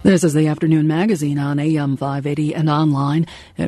This is the Afternoon Magazine on AM 580 and online at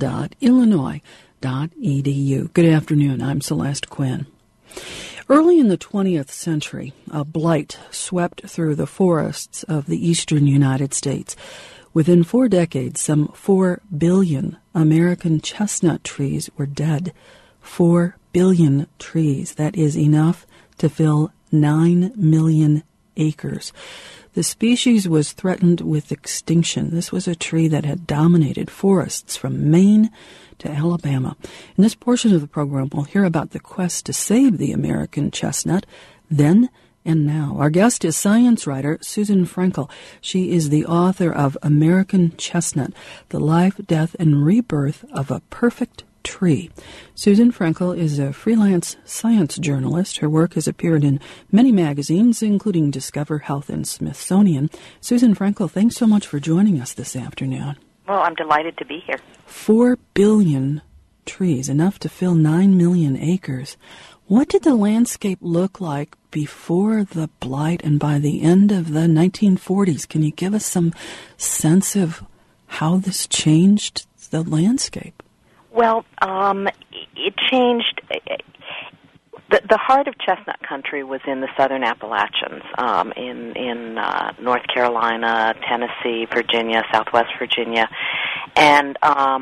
will.illinois.edu. Good afternoon. I'm Celeste Quinn. Early in the 20th century, a blight swept through the forests of the eastern United States. Within 4 decades, some 4 billion American chestnut trees were dead. 4 billion trees. That is enough to fill 9 million acres. The species was threatened with extinction. This was a tree that had dominated forests from Maine to Alabama. In this portion of the program, we'll hear about the quest to save the American chestnut then and now. Our guest is science writer Susan Frenkel. She is the author of American Chestnut, The Life, Death, and Rebirth of a Perfect Tree. Susan Frenkel is a freelance science journalist. Her work has appeared in many magazines, including Discover, Health, and Smithsonian. Susan Frenkel, thanks so much for joining us this afternoon. Well, I'm delighted to be here. 4 billion trees, enough to fill 9 million acres. What did the landscape look like before the blight and by the end of the 1940s? Can you give us some sense of how this changed the landscape? Well, it changed. The heart of chestnut country was in the southern Appalachians, in North Carolina, Tennessee, Virginia, Southwest Virginia, and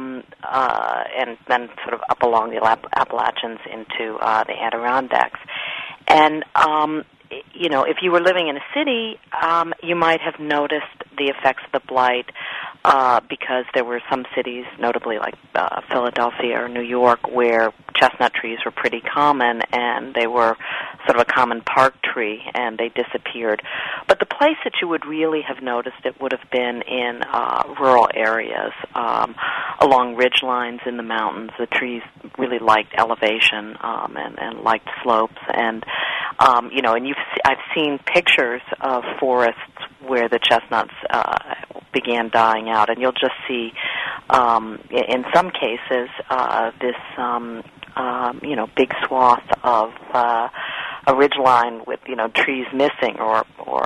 then sort of up along the Appalachians into the Adirondacks. And if you were living in a city, you might have noticed the effects of the blight. Because there were some cities, notably like Philadelphia or New York, where chestnut trees were pretty common, and they were sort of a common park tree, and they disappeared. But the place that you would really have noticed it would have been in rural areas, along ridge lines in the mountains. The trees really liked elevation and liked slopes, and I've seen pictures of forests where the chestnuts began dying out, and you'll just see, in some cases, this big swath of a ridgeline with trees missing, or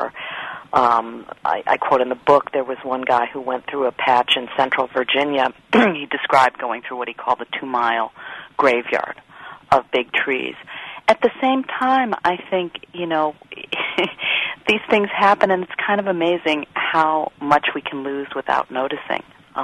I quote in the book, there was one guy who went through a patch in central Virginia. He described going through what he called the 2-mile graveyard of big trees. At the same time, I think, these things happen, and it's kind of amazing how much we can lose without noticing.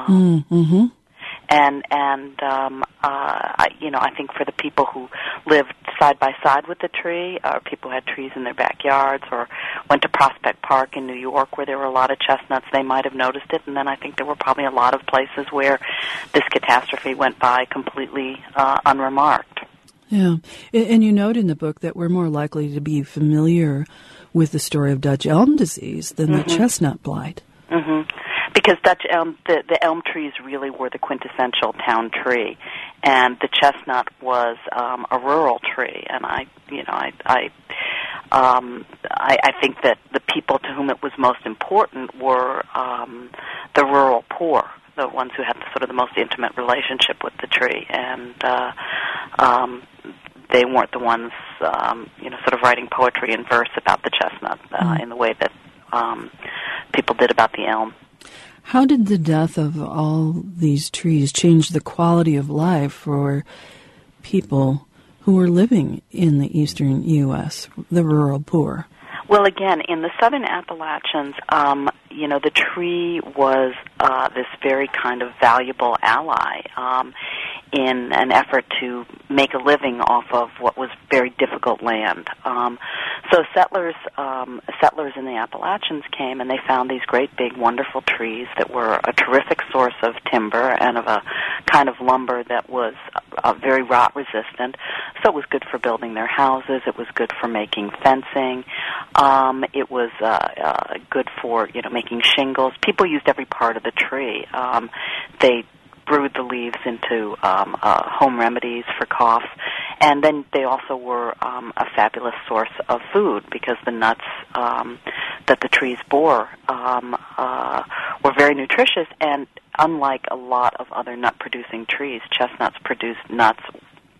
I think for the people who lived side by side with the tree, or people who had trees in their backyards, or went to Prospect Park in New York where there were a lot of chestnuts, they might have noticed it. And then I think there were probably a lot of places where this catastrophe went by completely unremarked. Yeah, and you note in the book that we're more likely to be familiar with the story of Dutch elm disease than the chestnut blight. Because Dutch elm, the elm trees really were the quintessential town tree, and the chestnut was a rural tree. And I think that the people to whom it was most important were the rural poor, the ones who had sort of the most intimate relationship with the tree, and they weren't the ones, sort of writing poetry and verse about the chestnut in the way that people did about the elm. How did the death of all these trees change the quality of life for people who were living in the eastern U.S., the rural poor? Well, again, in the southern Appalachians, the tree was this very kind of valuable ally in an effort to make a living off of what was very difficult land. So settlers in the Appalachians came, and they found these great big wonderful trees that were a terrific source of timber and of a kind of lumber that was very rot resistant. So it was good for building their houses. It was good for making fencing. It was good for making shingles. People used every part of the tree. They brewed the leaves into home remedies for coughs, and then they also were a fabulous source of food because the nuts that the trees bore were very nutritious. And unlike a lot of other nut-producing trees, chestnuts produced nuts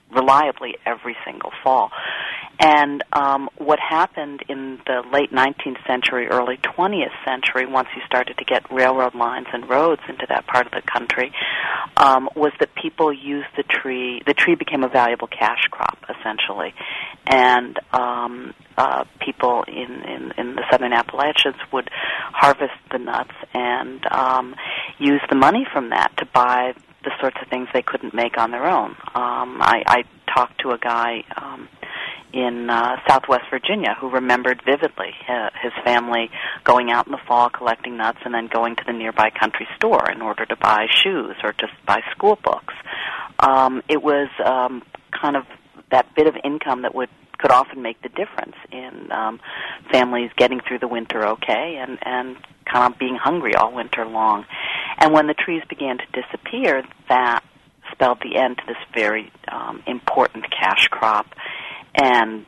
reliably every single fall. And what happened in the late 19th century, early 20th century, once you started to get railroad lines and roads into that part of the country, was that people used the tree. The tree became a valuable cash crop, essentially. And people in the southern Appalachians would harvest the nuts and use the money from that to buy the sorts of things they couldn't make on their own. I talked to a guy in Southwest Virginia who remembered vividly his family going out in the fall collecting nuts and then going to the nearby country store in order to buy shoes or just buy school books. It was kind of that bit of income that could often make the difference in families getting through the winter okay and kind of being hungry all winter long. And when the trees began to disappear, that spelled the end to this very important cash crop. And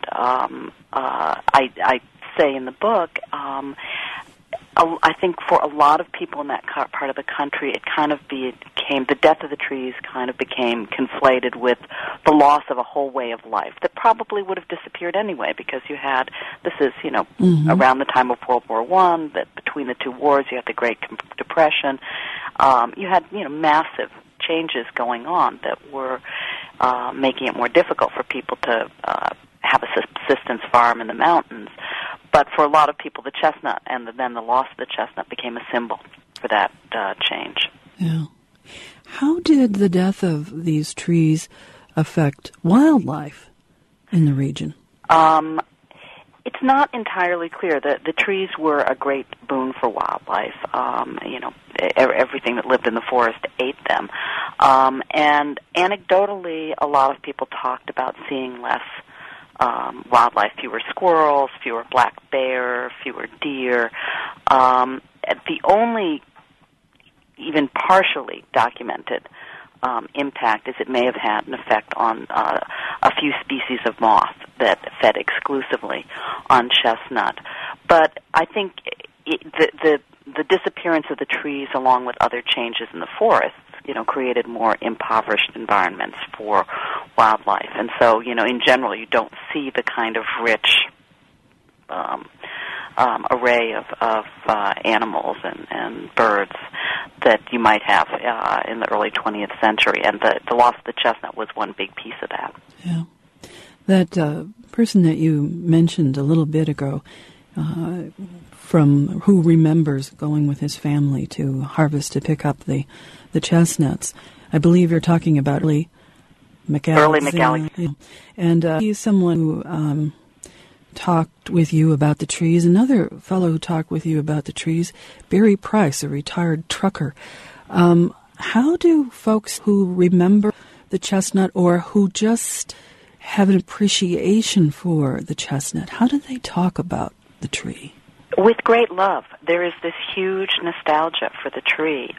I say in the book, I think for a lot of people in that part of the country, it kind of became, the death of the trees kind of became conflated with the loss of a whole way of life that probably would have disappeared anyway, because you had, this is, around the time of World War I, that between the two wars, you had the Great Depression, you had, massive changes going on that were making it more difficult for people to have a subsistence farm in the mountains. But for a lot of people, the chestnut and then the loss of the chestnut became a symbol for that change. Yeah. How did the death of these trees affect wildlife in the region? It's not entirely clear. The trees were a great boon for wildlife. Everything that lived in the forest ate them. And anecdotally, a lot of people talked about seeing less wildlife, fewer squirrels, fewer black bear, fewer deer. The only even partially documented impact is it may have had an effect on a few species of moth that fed exclusively on chestnut. But I think the disappearance of the trees, along with other changes in the forests, created more impoverished environments for wildlife. And so, in general, you don't see the kind of rich array of animals and birds that you might have in the early 20th century. And the loss of the chestnut was one big piece of that. Yeah. That person that you mentioned a little bit ago, from who remembers going with his family to harvest, to pick up the chestnuts. I believe you're talking about Early McAlexander. Yeah. And he's someone who talked with you about the trees. Another fellow who talked with you about the trees, Barry Price, a retired trucker. How do folks who remember the chestnut or who just have an appreciation for the chestnut, how do they talk about the tree? With great love. There is this huge nostalgia for the tree,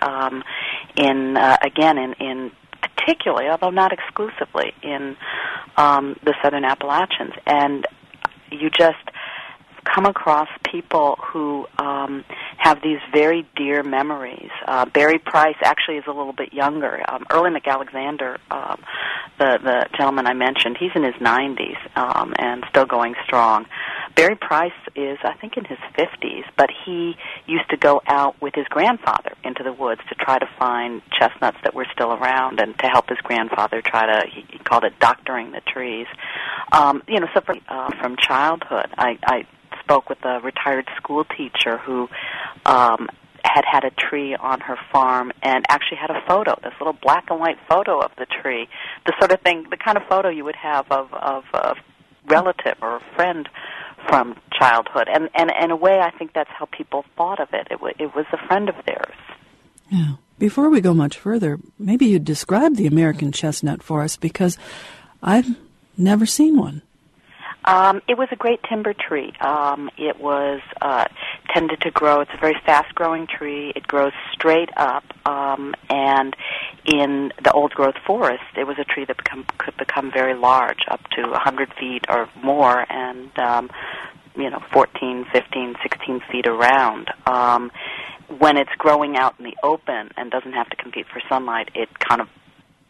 in particularly, although not exclusively, in the southern Appalachians. And you just come across people who have these very dear memories. Barry Price actually is a little bit younger. Early McAlexander, the gentleman I mentioned, he's in his 90s and still going strong. Barry Price is, I think, in his 50s, but he used to go out with his grandfather into the woods to try to find chestnuts that were still around and to help his grandfather he called it doctoring the trees. So from childhood, I spoke with a retired school teacher who had a tree on her farm and actually had a photo, this little black and white photo of the tree, the sort of thing, the kind of photo you would have of a relative or a friend from childhood. And in a way, I think that's how people thought of it. It was a friend of theirs. Yeah. Before we go much further, maybe you'd describe the American chestnut for us, because I've never seen one. It was a great timber tree. It was tended to grow. It's a very fast-growing tree. It grows straight up, and in the old-growth forest, it was a tree that could become very large, up to 100 feet or more, and 14, 15, 16 feet around. When it's growing out in the open and doesn't have to compete for sunlight, it kind of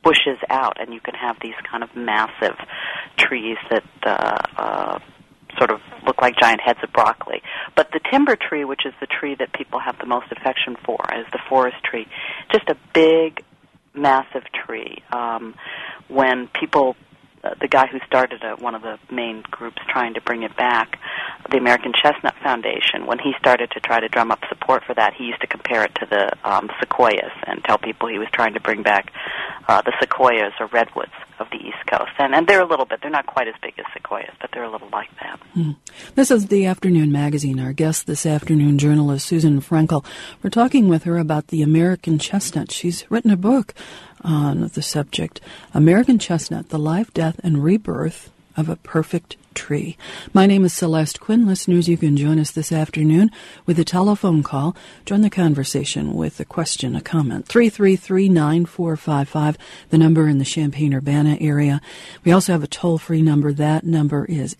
bushes out, and you can have these kind of massive trees that sort of look like giant heads of broccoli. But the timber tree, which is the tree that people have the most affection for, is the forest tree. Just a big, massive tree. When people, the guy who started one of the main groups trying to bring it back, the American Chestnut Foundation, when he started to try to drum up support for that, he used to compare it to the sequoias and tell people he was trying to bring back the sequoias or redwoods of the East Coast. And they're a little bit, they're not quite as big as sequoias, but they're a little like that. This is The Afternoon Magazine. Our guest this afternoon, journalist Susan Frankel. We're talking with her about the American chestnut. She's written a book on the subject, American Chestnut, The Life, Death, and Rebirth of a Perfect Tree. My name is Celeste Quinn. Listeners, you can join us this afternoon with a telephone call. Join the conversation with a question, a comment. 333-9455, the number in the Champaign-Urbana area. We also have a toll-free number. That number is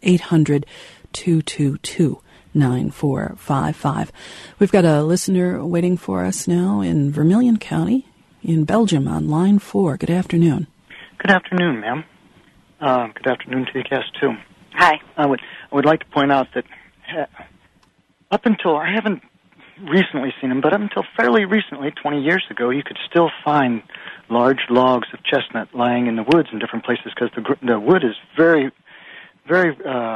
800-222-9455. We've got a listener waiting for us now in Vermilion County in Belgium on line 4. Good afternoon. Good afternoon, ma'am. Good afternoon to your guest, too. Hi. I would like to point out that up until, I haven't recently seen them, but up until fairly recently, 20 years ago, you could still find large logs of chestnut lying in the woods in different places because the wood is very, very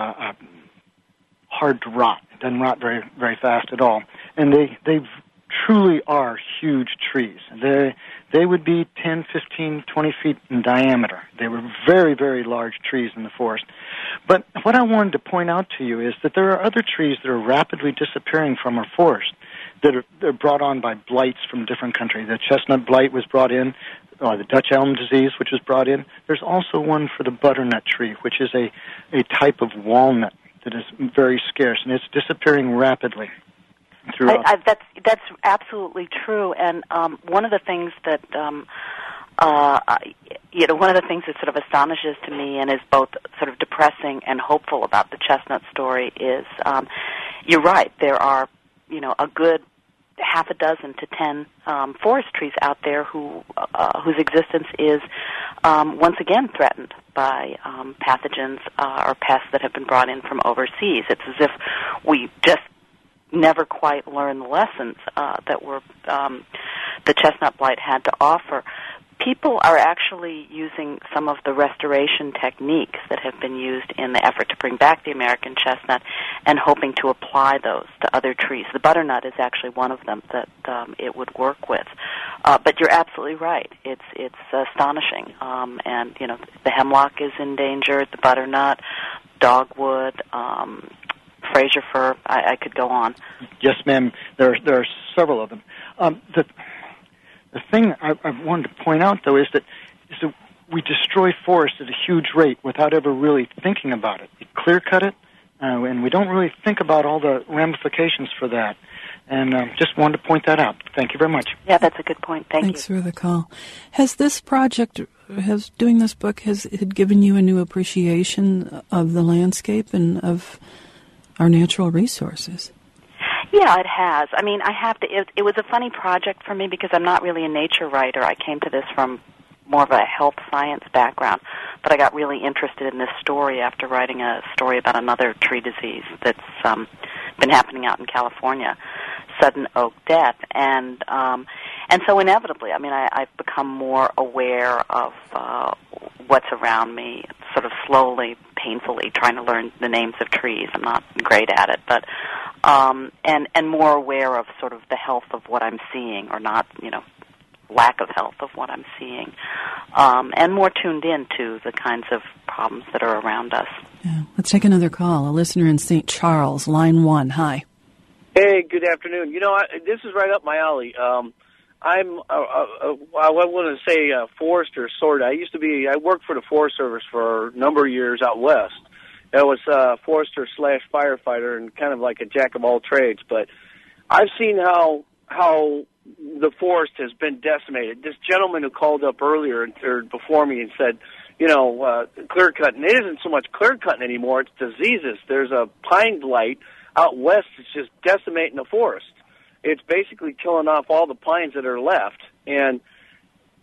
hard to rot. It doesn't rot very, very fast at all. And they truly are huge trees. They would be 10, 15, 20 feet in diameter. They were very, very large trees in the forest. But what I wanted to point out to you is that there are other trees that are rapidly disappearing from our forest they're brought on by blights from different countries. The chestnut blight was brought in, the Dutch elm disease, which was brought in. There's also one for the butternut tree, which is a type of walnut that is very scarce, and it's disappearing rapidly. That's absolutely true, and one of the things that one of the things that sort of astonishes to me and is both sort of depressing and hopeful about the chestnut story is, you're right, there are a good half a dozen to 10 forest trees out there whose existence is once again threatened by pathogens or pests that have been brought in from overseas. It's as if we just never quite learned the lessons that the chestnut blight had to offer. People are actually using some of the restoration techniques that have been used in the effort to bring back the American chestnut and hoping to apply those to other trees. The butternut is actually one of them that it would work with. But you're absolutely right. It's astonishing. And, the hemlock is endangered, the butternut, dogwood, Fraser fir. I could go on. Yes, ma'am. There are several of them. The thing I wanted to point out, though, is that we destroy forests at a huge rate without ever really thinking about it. We clear-cut it, and we don't really think about all the ramifications for that. And just wanted to point that out. Thank you very much. Yeah, that's a good point. Thanks for the call. Has this project, doing this book, has it given you a new appreciation of the landscape and of our natural resources? Yeah, it has. I mean, I have to. It was a funny project for me because I'm not really a nature writer. I came to this from more of a health science background, but I got really interested in this story after writing a story about another tree disease that's been happening out in California, sudden oak death, and so inevitably, I mean, I've become more aware of what's around me, sort of slowly, painfully, trying to learn the names of trees. I'm not great at it, but and more aware of sort of the health of what I'm seeing, or not, lack of health of what I'm seeing, and more tuned in to the kinds of problems that are around us. Yeah. Let's take another call. A listener in St. Charles, line 1. Hi. Hey, good afternoon. This is right up my alley. I'm, I want to say forester, sort of. I worked for the Forest Service for a number of years out west. I was forester / firefighter and kind of like a jack of all trades. But I've seen how the forest has been decimated. This gentleman who called up earlier or before me and said, clear cutting. It isn't so much clear cutting anymore. It's diseases. There's a pine blight out west that's just decimating the forest. It's basically killing off all the pines that are left. And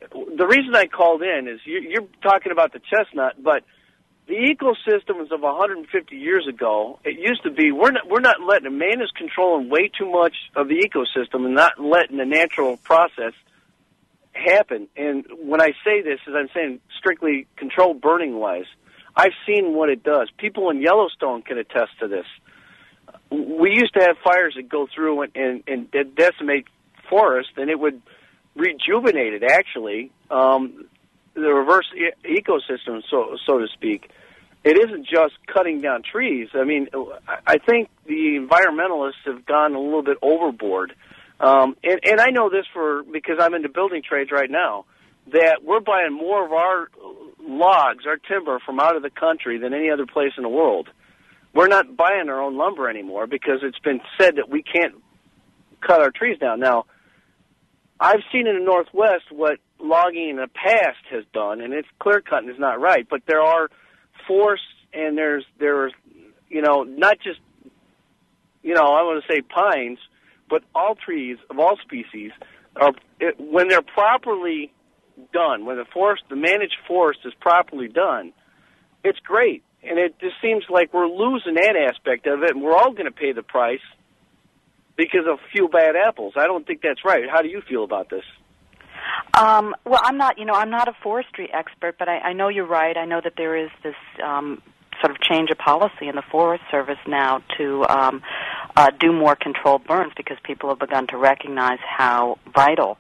the reason I called in is you're talking about the chestnut, but the ecosystems of 150 years ago, it used to be we're not letting, man is controlling way too much of the ecosystem and not letting the natural process happen. And when I say this, is I'm saying strictly controlled burning wise. I've seen what it does. People in Yellowstone can attest to this. We used to have fires that go through and decimate forest, and it would rejuvenate it, actually, the reverse ecosystem, so to speak. It isn't just cutting down trees. I mean, I think the environmentalists have gone a little bit overboard. And I know this because I'm into building trades right now, that we're buying more of our logs, our timber, from out of the country than any other place in the world. We're not buying our own lumber anymore because it's been said that we can't cut our trees down. Now, I've seen in the Northwest what logging in the past has done, and it's clear-cutting is not right, but there are forests, and there's not just, I want to say pines, but all trees of all species, when they're properly done, when the managed forest is properly done, it's great. And it just seems like we're losing that aspect of it, and we're all going to pay the price because of a few bad apples. I don't think that's right. How do you feel about this? Well, I'm not a forestry expert, but I know you're right. I know that there is this sort of change of policy in the Forest Service now to do more controlled burns because people have begun to recognize how vital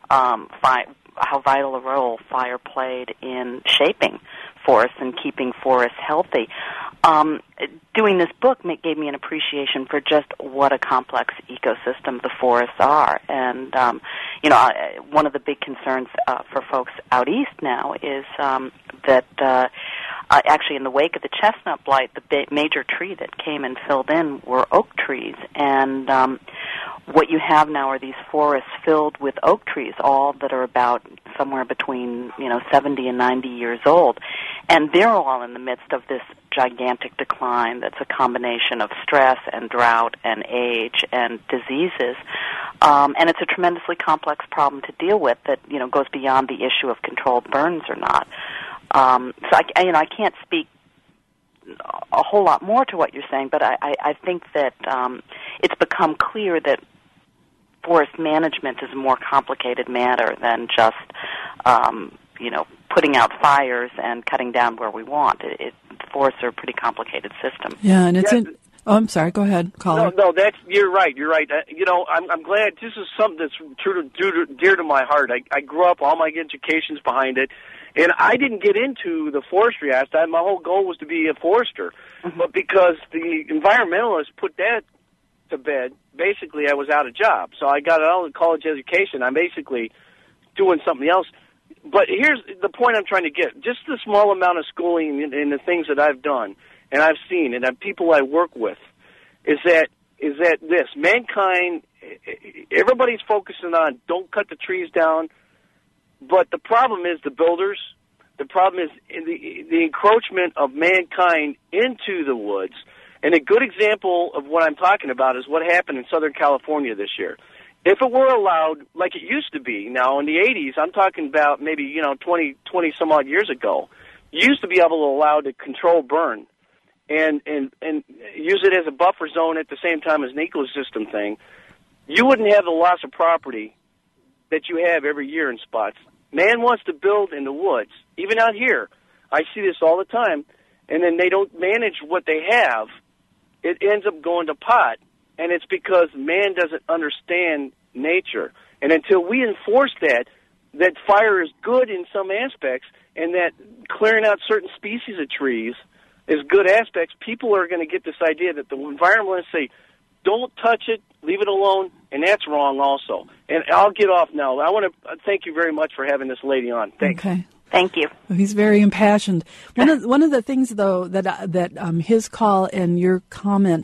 a role fire played in shaping forests and keeping forests healthy. Doing this book gave me an appreciation for just what a complex ecosystem the forests are. And, one of the big concerns for folks out east now is that actually in the wake of the chestnut blight, the major tree that came and filled in were oak trees. And what you have now are these forests filled with oak trees, all that are about somewhere between 70 and 90 years old. And they're all in the midst of this gigantic decline that's a combination of stress and drought and age and diseases. And it's a tremendously complex problem to deal with that, goes beyond the issue of controlled burns or not. So I can't speak a whole lot more to what you're saying, but I think that it's become clear that forest management is a more complicated matter than just, putting out fires and cutting down where we want. Forests are a pretty complicated system. Yeah, and it's Oh, I'm sorry. Go ahead, caller. No, you're right. You're right. I'm glad this is something that's dear to my heart. I grew up, all my education's behind it, and I didn't get into the forestry aspect. My whole goal was to be a forester, but because the environmentalists put that to bed, basically I was out of job. So I got out of college education. I'm basically doing something else. But here's the point I'm trying to get. Just the small amount of schooling and the things that I've done and I've seen and the people I work with is that this mankind, everybody's focusing on don't cut the trees down, but the problem is the builders. The problem is the encroachment of mankind into the woods. And a good example of what I'm talking about is what happened in Southern California this year. If it were allowed, like it used to be, now in the 80s, I'm talking about maybe 20 some odd years ago, you used to be able to allow to control burn and use it as a buffer zone at the same time as an ecosystem thing. You wouldn't have the loss of property that you have every year in spots. Man wants to build in the woods, even out here. I see this all the time, and then they don't manage what they have. It ends up going to pot. And it's because man doesn't understand nature. And until we enforce that fire is good in some aspects and that clearing out certain species of trees is good aspects, people are going to get this idea that the environmentalists say, don't touch it, leave it alone, and that's wrong also. And I'll get off now. I want to thank you very much for having this lady on. Thanks. Okay. Thank you. He's very impassioned. One of the things, though, that his call and your comment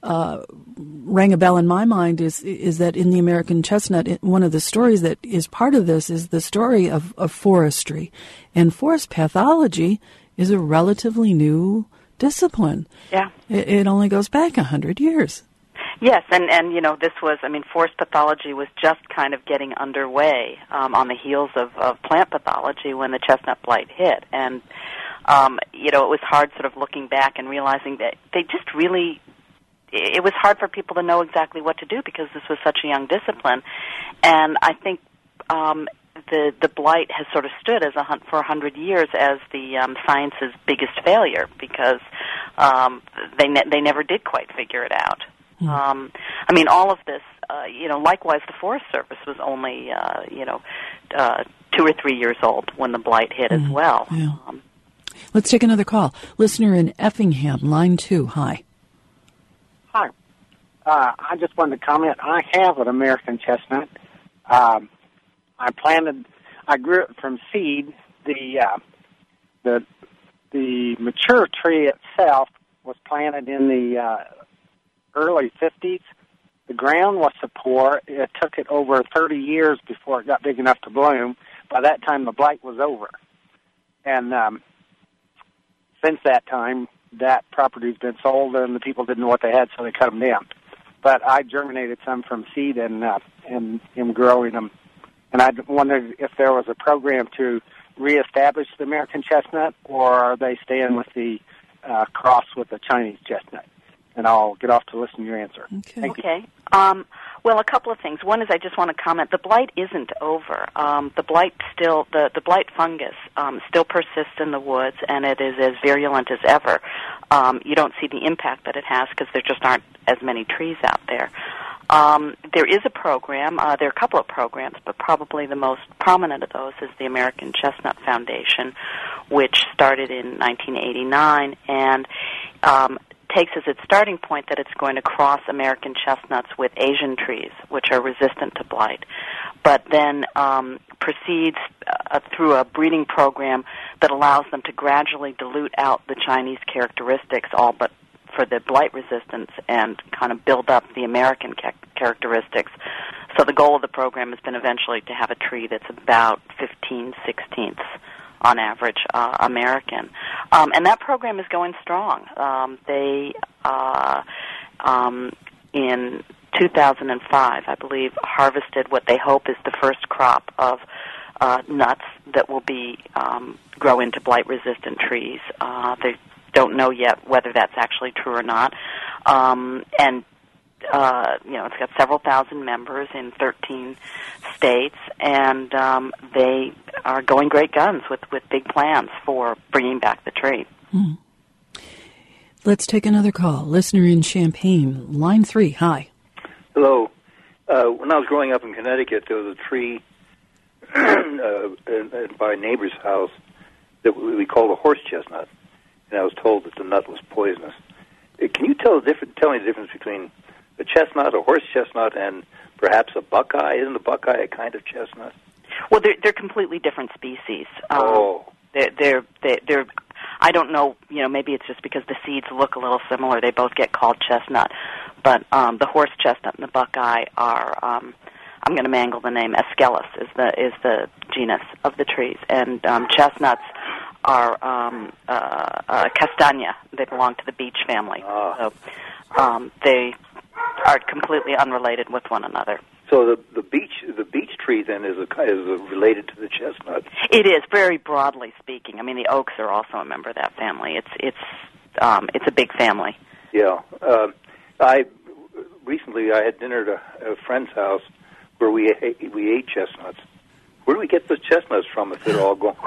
rang a bell in my mind is that in the American Chestnut, one of the stories that is part of this is the story of forestry, and forest pathology is a relatively new discipline. Yeah, it only goes back 100 years. Yes, and you know, this was, I mean, forest pathology was just kind of getting underway on the heels of plant pathology when the chestnut blight hit. And, you know, it was hard sort of looking back and realizing that they just really, it was hard for people to know exactly what to do because this was such a young discipline. And I think the blight has sort of stood as for 100 years as the science's biggest failure because they never did quite figure it out. I mean, all of this, you know, likewise, the Forest Service was only, 2 or 3 years old when the blight hit as well. Yeah. Let's take another call. Listener in Effingham, line 2. Hi. Hi. I just wanted to comment. I have an American chestnut. I grew it from seed. The mature tree itself was planted in the early 50s. The ground was so poor, it took it over 30 years before it got big enough to bloom. By that time, the blight was over. And since that time, that property's been sold, and the people didn't know what they had, so they cut them down. But I germinated some from seed and am growing them. And I wondered if there was a program to reestablish the American chestnut, or are they staying with the cross with the Chinese chestnut? And I'll get off to listen to your answer. Okay. Thank you. Okay. Well, a couple of things. One is I just want to comment. The blight isn't over. The blight still, the blight fungus still persists in the woods, and it is as virulent as ever. You don't see the impact that it has because there just aren't as many trees out there. There is a program. There are a couple of programs, but probably the most prominent of those is the American Chestnut Foundation, which started in 1989 and takes as its starting point that it's going to cross American chestnuts with Asian trees, which are resistant to blight, but then proceeds through a breeding program that allows them to gradually dilute out the Chinese characteristics, all but for the blight resistance, and kind of build up the American characteristics. So the goal of the program has been eventually to have a tree that's about 15/16 on average American. And that program is going strong. They, in 2005, I believe, harvested what they hope is the first crop of nuts that will be grow into blight-resistant trees. They don't know yet whether that's actually true or not. It's got several thousand members in 13 states, and they are going great guns with big plans for bringing back the tree. Let's take another call. Listener in Champaign, line 3. Hi. Hello. When I was growing up in Connecticut, there was a tree by a neighbor's house that we called a horse chestnut, and I was told that the nut was poisonous. Can you tell me the difference between a chestnut, a horse chestnut, and perhaps a buckeye? Isn't a buckeye a kind of chestnut? Well, they're completely different species. They're I don't know. You know, maybe it's just because the seeds look a little similar. They both get called chestnut, but the horse chestnut and the buckeye are. I'm going to mangle the name. Aesculus is the genus of the trees, and chestnuts are Castagna. They belong to the beech family. So they are completely unrelated with one another. So the beech tree then is related to the chestnut. It is, very broadly speaking. I mean, the oaks are also a member of that family. It's a big family. Yeah. Recently I had dinner at a friend's house where we ate chestnuts. Where do we get those chestnuts from if they're all gone?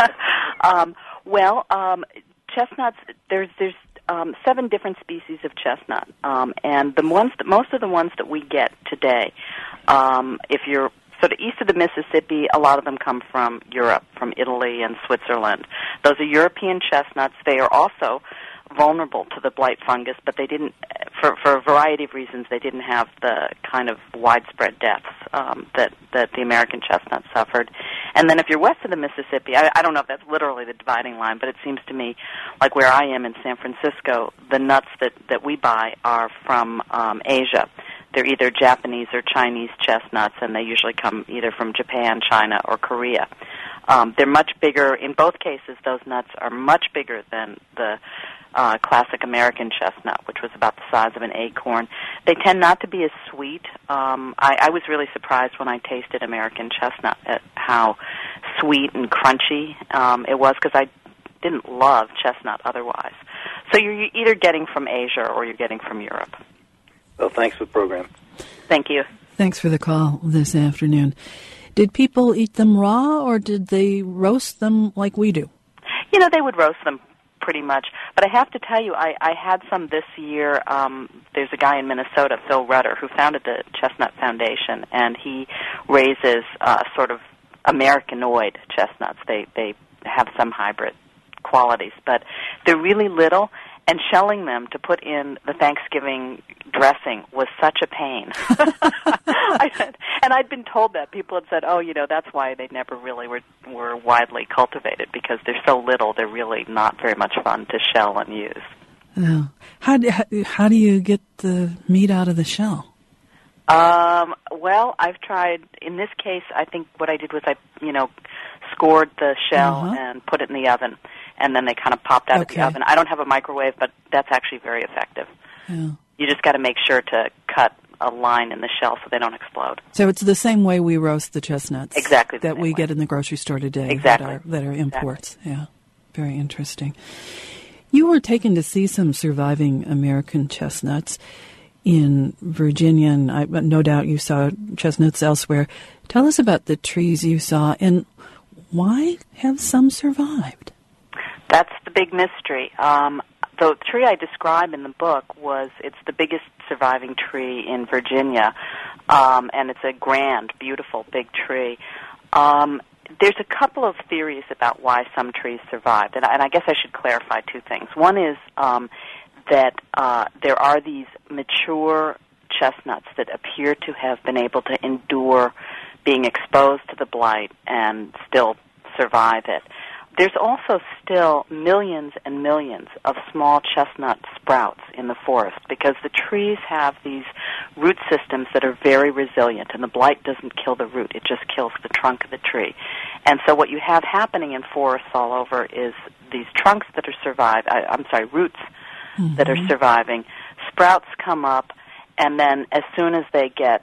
Chestnuts. There's 7 different species of chestnut, and most of the ones that we get today, if you're sort of east of the Mississippi, a lot of them come from Europe, from Italy and Switzerland. Those are European chestnuts. They are also vulnerable to the blight fungus, but they didn't, for a variety of reasons, they didn't have the kind of widespread deaths that the American chestnut suffered. And then if you're west of the Mississippi, I don't know if that's literally the dividing line, but it seems to me, like where I am in San Francisco, the nuts that we buy are from Asia. They're either Japanese or Chinese chestnuts, and they usually come either from Japan, China, or Korea. They're much bigger. In both cases, those nuts are much bigger than the classic American chestnut, which was about the size of an acorn. They tend not to be as sweet. I was really surprised when I tasted American chestnut at how sweet and crunchy it was, because I didn't love chestnut otherwise. So you're either getting from Asia or you're getting from Europe. Well, thanks for the program. Thank you. Thanks for the call this afternoon. Did people eat them raw, or did they roast them like we do? You know, they would roast them pretty much. But I have to tell you, I had some this year. There's a guy in Minnesota, Phil Rudder, who founded the Chestnut Foundation, and he raises sort of Americanoid chestnuts. They have some hybrid qualities, but they're really little, and shelling them to put in the Thanksgiving dressing was such a pain. And I'd been told that. People had said, oh, you know, that's why they never really were widely cultivated, because they're so little, they're really not very much fun to shell and use. Oh. How do you get the meat out of the shell? Well, I've tried. In this case, I think what I did was I scored the shell and put it in the oven, and then they kind of popped out of the oven. I don't have a microwave, but that's actually very effective. Yeah. You just got to make sure to cut a line in the shell so they don't explode. So it's the same way we roast the chestnuts. Exactly. That we get in the grocery store today. Exactly. That are imports. Exactly. Yeah. Very interesting. You were taken to see some surviving American chestnuts in Virginia, and no doubt you saw chestnuts elsewhere. Tell us about the trees you saw, and why have some survived? That's the big mystery. The tree I describe in the book it's the biggest surviving tree in Virginia, and it's a grand, beautiful, big tree. There's a couple of theories about why some trees survived, and I guess I should clarify two things. One is that there are these mature chestnuts that appear to have been able to endure being exposed to the blight and still survive it. There's also still millions and millions of small chestnut sprouts in the forest, because the trees have these root systems that are very resilient, and the blight doesn't kill the root, it just kills the trunk of the tree. And so what you have happening in forests all over is these trunks that are roots that are surviving. Sprouts come up, and then as soon as they get,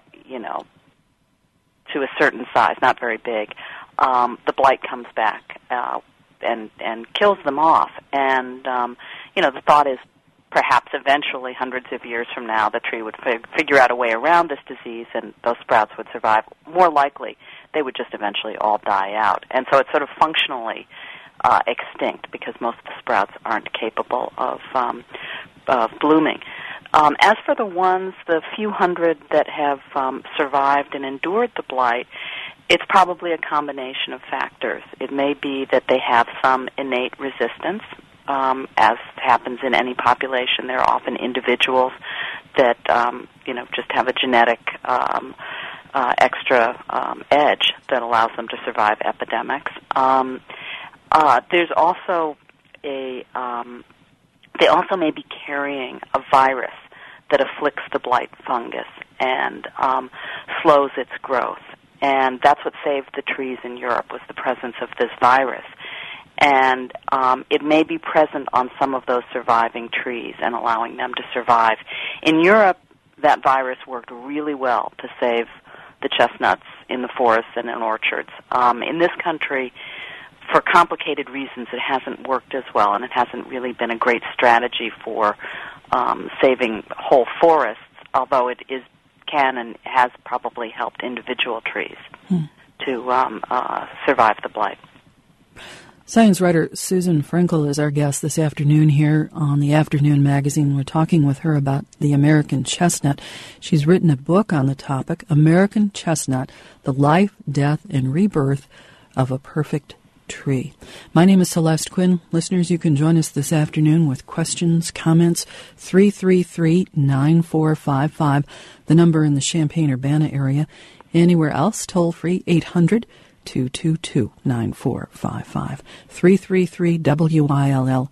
to a certain size, not very big, the blight comes back and kills them off. And, the thought is perhaps eventually, hundreds of years from now, the tree would figure out a way around this disease, and those sprouts would survive. More likely, they would just eventually all die out. And so it's sort of functionally extinct, because most of the sprouts aren't capable of blooming. As for the few hundred that have survived and endured the blight, it's probably a combination of factors. It may be that they have some innate resistance, as happens in any population. There are often individuals that, just have a genetic extra edge that allows them to survive epidemics. There's also they also may be carrying a virus that afflicts the blight fungus and slows its growth. And that's what saved the trees in Europe, was the presence of this virus. And it may be present on some of those surviving trees and allowing them to survive. In Europe, that virus worked really well to save the chestnuts in the forests and in orchards. In this country, for complicated reasons, it hasn't worked as well, and it hasn't really been a great strategy for saving whole forests, although it can and has probably helped individual trees to survive the blight. Science writer Susan Frankel is our guest this afternoon here on the Afternoon Magazine. We're talking with her about the American chestnut. She's written a book on the topic, American Chestnut, The Life, Death, and Rebirth of a Perfect Tree. My name is Celeste Quinn. Listeners, you can join us this afternoon with questions, comments, 333-9455, the number in the Champaign-Urbana area. Anywhere else, toll-free, 800-222-9455, 333-WILL,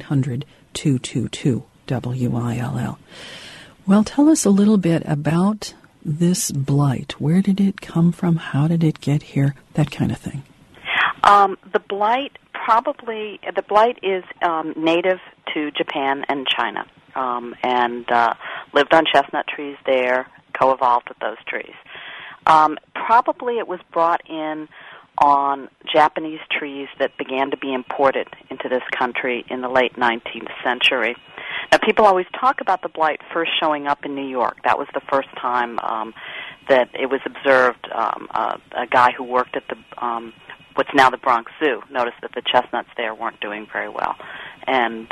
800-222-WILL. Well, tell us a little bit about this blight. Where did it come from? How did it get here? That kind of thing. The blight is native to Japan and China, and lived on chestnut trees there, co-evolved with those trees. Probably it was brought in on Japanese trees that began to be imported into this country in the late 19th century. Now, people always talk about the blight first showing up in New York. That was the first time that it was observed. A guy who worked at the what's now the Bronx Zoo noticed that the chestnuts there weren't doing very well, and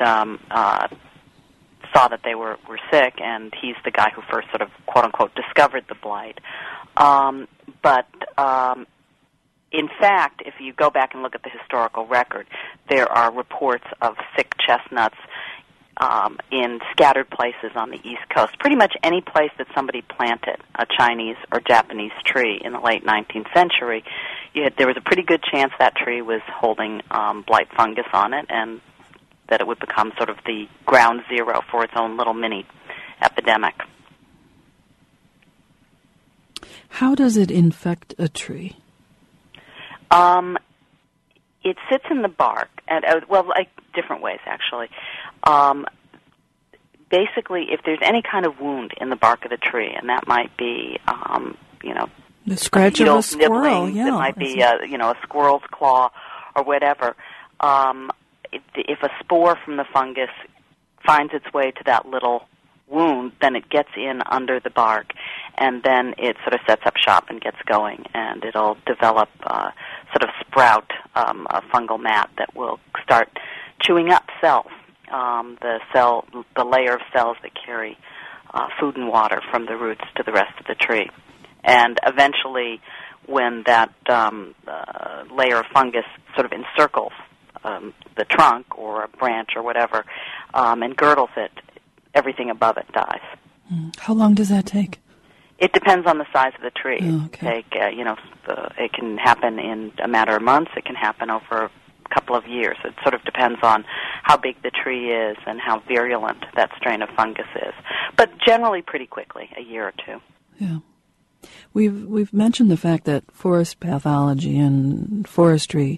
saw that they were sick, and he's the guy who first sort of, quote-unquote, discovered the blight. In fact, if you go back and look at the historical record, there are reports of sick chestnuts in scattered places on the East Coast. Pretty much any place that somebody planted a Chinese or Japanese tree in the late 19th century, there was a pretty good chance that tree was holding blight fungus on it, and that it would become sort of the ground zero for its own little mini epidemic. How does it infect a tree? It sits in the bark, and different ways actually. Basically, if there's any kind of wound in the bark of the tree, and that might be, the scratch of a squirrel, it might be, a squirrel's claw or whatever. If a spore from the fungus finds its way to that little wound, then it gets in under the bark, and then it sort of sets up shop and gets going, and it'll develop sort of sprout a fungal mat that will start chewing up cells, the layer of cells that carry food and water from the roots to the rest of the tree. And eventually, when that layer of fungus sort of encircles the trunk or a branch or whatever, and girdles it, everything above it dies. How long does that take? It depends on the size of the tree. Oh, okay. It can happen in a matter of months. It can happen over a couple of years. It sort of depends on how big the tree is and how virulent that strain of fungus is. But generally pretty quickly, a year or two. Yeah. We've mentioned the fact that forest pathology and forestry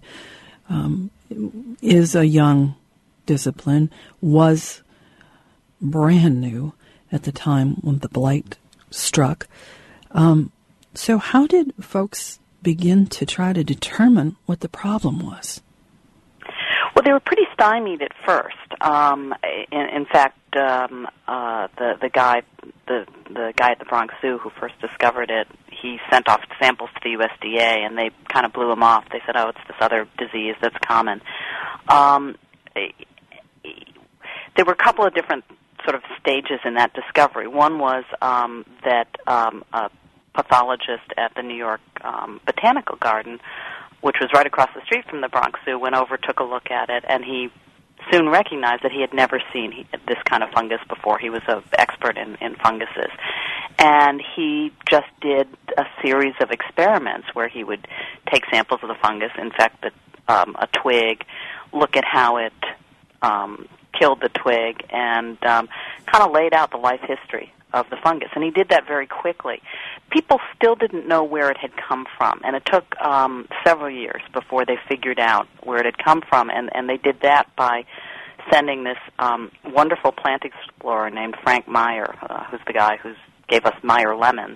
is a young discipline, was brand new at the time when the blight struck. So how did folks begin to try to determine what the problem was? Well, they were pretty stymied at first. In fact, the guy at the Bronx Zoo who first discovered it, he sent off samples to the USDA, and they kind of blew him off. They said, "Oh, it's this other disease that's common." There were a couple of different sort of stages in that discovery. One was that a pathologist at the New York Botanical Garden, which was right across the street from the Bronx Zoo, went over, took a look at it, and he soon recognized that he had never seen this kind of fungus before. He was an expert in funguses. And he just did a series of experiments where he would take samples of the fungus, infect a twig, look at how it killed the twig, and kind of laid out the life history of the fungus. And he did that very quickly. People still didn't know where it had come from, and it took several years before they figured out where it had come from, and they did that by sending this wonderful plant explorer named Frank Meyer, who's the guy who gave us Meyer lemons,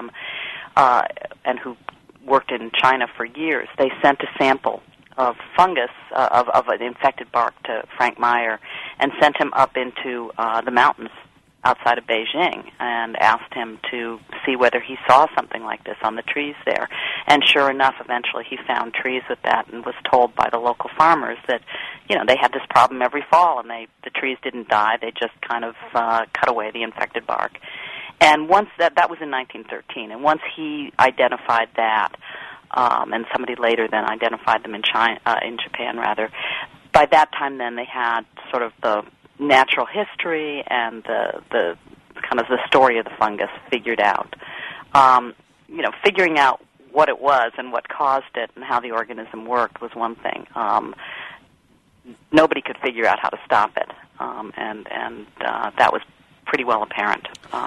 and who worked in China for years. They sent a sample of fungus, of an infected bark to Frank Meyer, and sent him up into the mountains outside of Beijing and asked him to see whether he saw something like this on the trees there. And sure enough, eventually he found trees with that and was told by the local farmers that, they had this problem every fall, and the trees didn't die. They just kind of cut away the infected bark. And once that was in 1913, and once he identified that, and somebody later then identified them in Japan rather, by that time then they had sort of the natural history and the kind of the story of the fungus figured out. Figuring out what it was and what caused it and how the organism worked was one thing. Nobody could figure out how to stop it, and that was pretty well apparent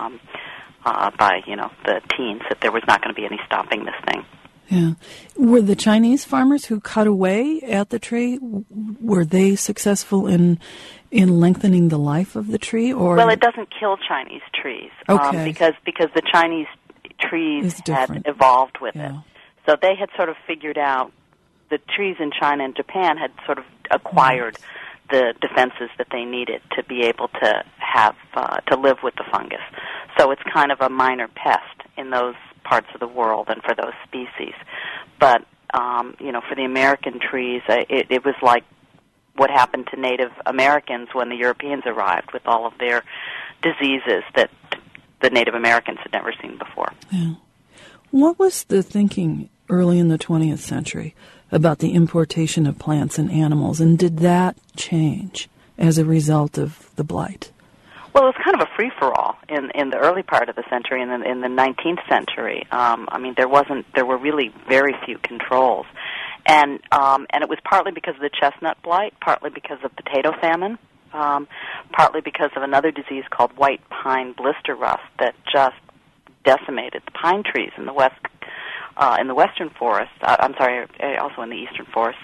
by the teens that there was not going to be any stopping this thing. Yeah. Were the Chinese farmers who cut away at the tree, were they successful in in lengthening the life of the tree, or well, it doesn't kill Chinese trees, okay. Because the Chinese trees had evolved with it. So they had sort of figured out, the trees in China and Japan had sort of acquired the defenses that they needed to be able to have to live with the fungus. So it's kind of a minor pest in those parts of the world and for those species. But for the American trees, it was like what happened to Native Americans when the Europeans arrived with all of their diseases that the Native Americans had never seen before. Yeah. What was the thinking early in the 20th century about the importation of plants and animals, and did that change as a result of the blight? Well, it was kind of a free-for-all in the early part of the century, and in the 19th century. There were really very few controls. And it was partly because of the chestnut blight, partly because of potato famine, partly because of another disease called white pine blister rust that just decimated the pine trees in the western forest. Also in the eastern forest.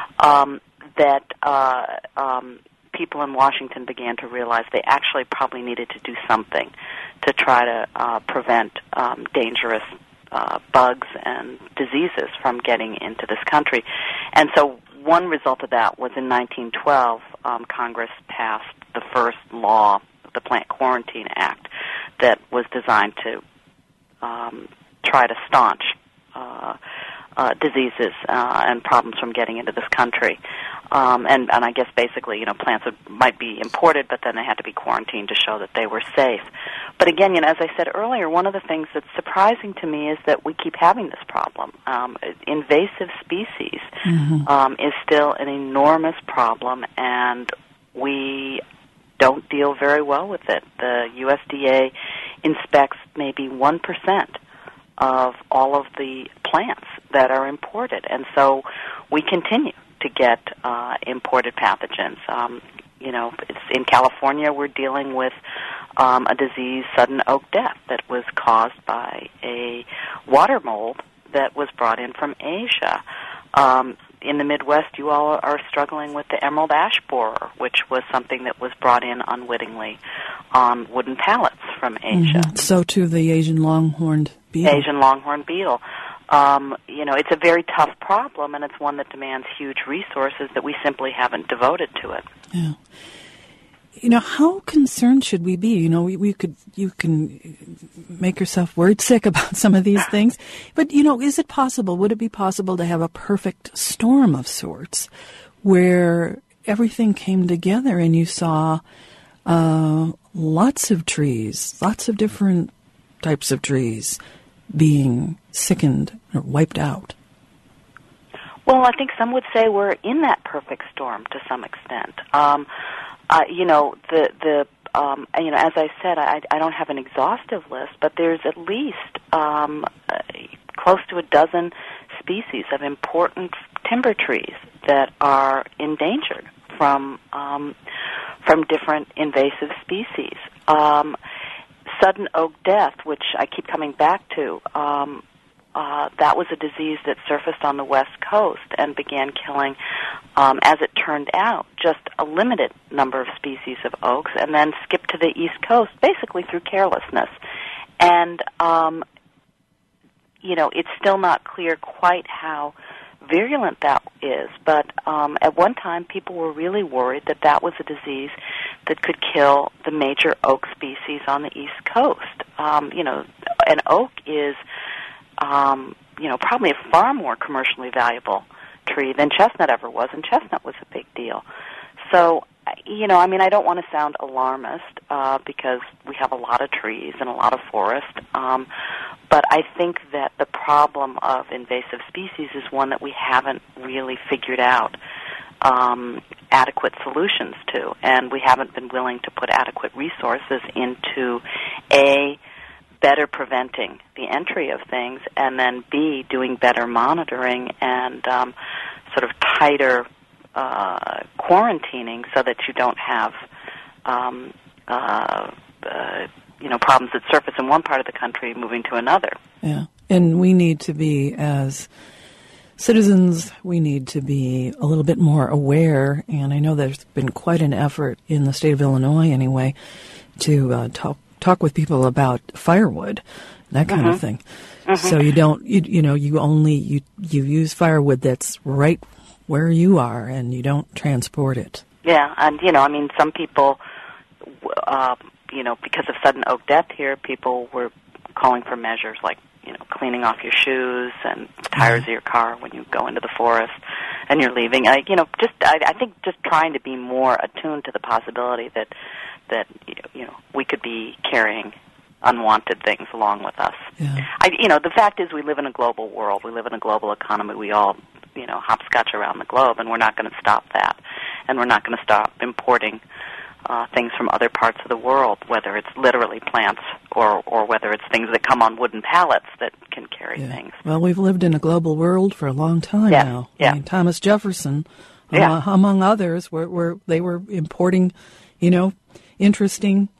People in Washington began to realize they actually probably needed to do something to try to prevent dangerous bugs and diseases from getting into this country. And so one result of that was in 1912, Congress passed the first law, the Plant Quarantine Act, that was designed to try to staunch diseases and problems from getting into this country. And I guess basically, plants might be imported, but then they had to be quarantined to show that they were safe. But again, as I said earlier, one of the things that's surprising to me is that we keep having this problem. Invasive species is still an enormous problem, and we don't deal very well with it. The USDA inspects maybe 1% of all of the plants that are imported, and so we continue to get imported pathogens. It's in California we're dealing with a disease, sudden oak death, that was caused by a water mold that was brought in from Asia. In the Midwest, you all are struggling with the emerald ash borer, which was something that was brought in unwittingly on wooden pallets from Asia. So too the Asian longhorned beetle. It's a very tough problem, and it's one that demands huge resources that we simply haven't devoted to it. Yeah. How concerned should we be? You can make yourself word sick about some of these things, but, is it possible, would it be possible to have a perfect storm of sorts where everything came together and you saw lots of trees, lots of different types of trees being sickened or wiped out? Well, I think some would say we're in that perfect storm to some extent. As I said, I don't have an exhaustive list, but there's at least close to a dozen species of important timber trees that are endangered from different invasive species. Sudden oak death, which I keep coming back to, that was a disease that surfaced on the West Coast and began killing, as it turned out, just a limited number of species of oaks, and then skipped to the East Coast, basically through carelessness. And, it's still not clear quite how virulent that is, but at one time people were really worried that that was a disease that could kill the major oak species on the East Coast. An oak is probably a far more commercially valuable tree than chestnut ever was, and chestnut was a big deal. So, I don't want to sound alarmist because we have a lot of trees and a lot of forest, but I think that the problem of invasive species is one that we haven't really figured out adequate solutions to, and we haven't been willing to put adequate resources into better preventing the entry of things, and then B, doing better monitoring and sort of tighter quarantining so that you don't have problems that surface in one part of the country moving to another. Yeah, and we need to be as citizens, we need to be a little bit more aware, and I know there's been quite an effort in the state of Illinois anyway to talk with people about firewood, that kind of thing. So you don't, you use firewood that's right where you are, and you don't transport it. Yeah, and some people, because of sudden oak death here, people were calling for measures like, cleaning off your shoes and tires of your car when you go into the forest and you're leaving. I think just trying to be more attuned to the possibility that we could be carrying unwanted things along with us. Yeah. The fact is we live in a global world. We live in a global economy. We all, hopscotch around the globe, and we're not going to stop that. And we're not going to stop importing things from other parts of the world, whether it's literally plants or whether it's things that come on wooden pallets that can carry things. Well, we've lived in a global world for a long time now. Yeah. I mean, Thomas Jefferson, among others, they were importing, interesting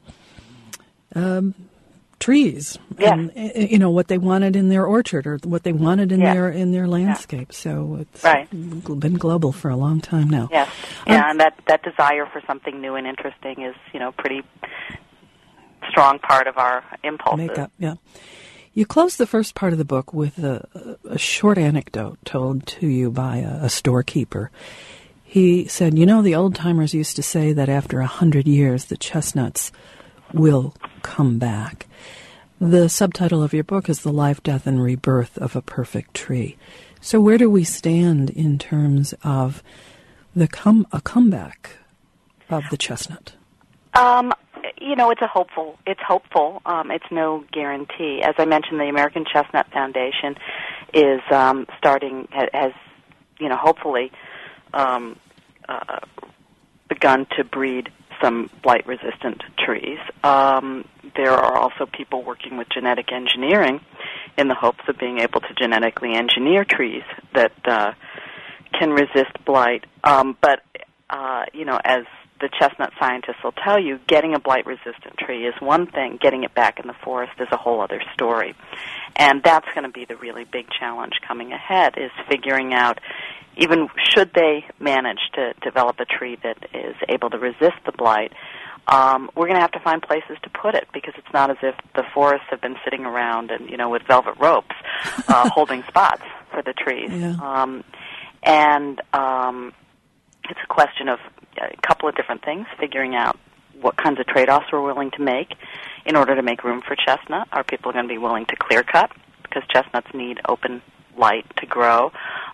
trees, and what they wanted in their orchard or what they wanted in their landscape. So it's been global for a long time now. Yes, and that desire for something new and interesting is pretty strong part of our impulses. Makeup, yeah. You close the first part of the book with a short anecdote told to you by a storekeeper. He said, the old-timers used to say that after 100 years, the chestnuts will come back. The subtitle of your book is The Life, Death, and Rebirth of a Perfect Tree. So where do we stand in terms of a comeback of the chestnut? It's hopeful. It's no guarantee. As I mentioned, the American Chestnut Foundation is has hopefully begun to breed some blight-resistant trees. There are also people working with genetic engineering in the hopes of being able to genetically engineer trees that can resist blight. But as the chestnut scientists will tell you, getting a blight-resistant tree is one thing. Getting it back in the forest is a whole other story. And that's going to be the really big challenge coming ahead, is figuring out, even should they manage to develop a tree that is able to resist the blight, we're going to have to find places to put it, because it's not as if the forests have been sitting around and, with velvet ropes holding spots for the trees. Yeah. It's a question of a couple of different things, figuring out what kinds of trade-offs we're willing to make in order to make room for chestnut. Are people going to be willing to clear cut? Because chestnuts need open light to grow.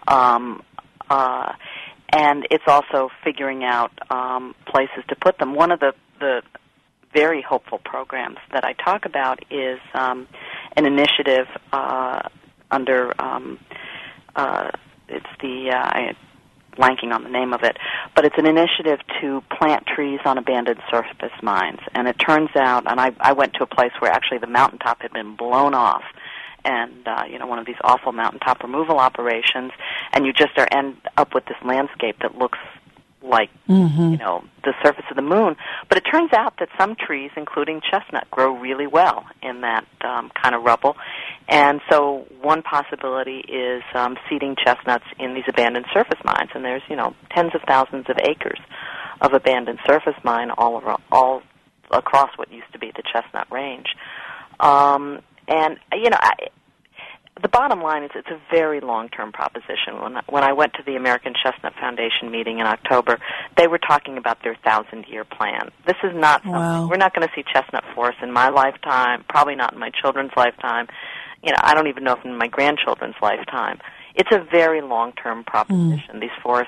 And it's also figuring out places to put them. One of the very hopeful programs that I talk about is an initiative under it's the blanking on the name of it, but it's an initiative to plant trees on abandoned surface mines. And it turns out, and I went to a place where actually the mountaintop had been blown off, and one of these awful mountaintop removal operations, and you just end up with this landscape that looks like the surface of the moon. But it turns out that some trees, including chestnut, grow really well in that kind of rubble. And so one possibility is seeding chestnuts in these abandoned surface mines, and there's tens of thousands of acres of abandoned surface mine all across what used to be the Chestnut Range. The bottom line is it's a very long-term proposition. When I went to the American Chestnut Foundation meeting in October, they were talking about their 1,000-year plan. This is not something. Wow. We're not going to see chestnut forests in my lifetime, probably not in my children's lifetime. I don't even know if in my grandchildren's lifetime. It's a very long-term proposition. These forests,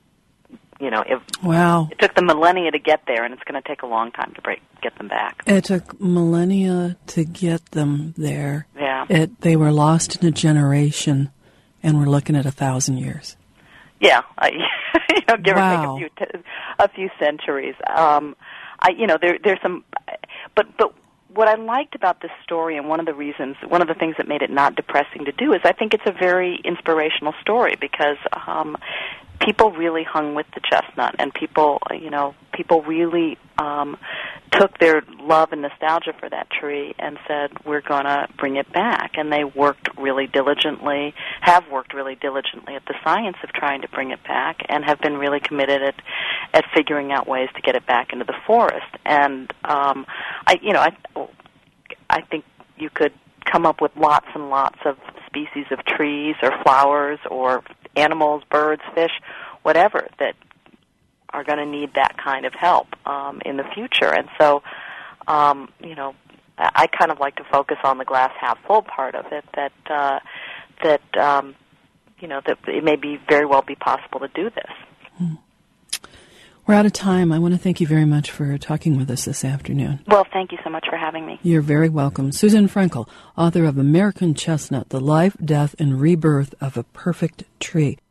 it took them millennia to get there, and it's going to take a long time to get them back. It took millennia to get them there. Yeah. They were lost in a generation, and we're looking at 1,000 years. Yeah, give or take a few centuries. There's some, but what I liked about this story, and one of the things that made it not depressing to do, is I think it's a very inspirational story, because people really hung with the chestnut, and people really took their love and nostalgia for that tree and said, we're going to bring it back. And they have worked really diligently at the science of trying to bring it back, and have been really committed at figuring out ways to get it back into the forest. And I think you could come up with lots and lots of species of trees or flowers or animals, birds, fish, whatever, that are going to need that kind of help in the future. And so, I kind of like to focus on the glass half full part of it, that it may be very well be possible to do this. We're out of time. I want to thank you very much for talking with us this afternoon. Well, thank you so much for having me. You're very welcome. Susan Frenkel, author of American Chestnut, The Life, Death, and Rebirth of a Perfect Tree.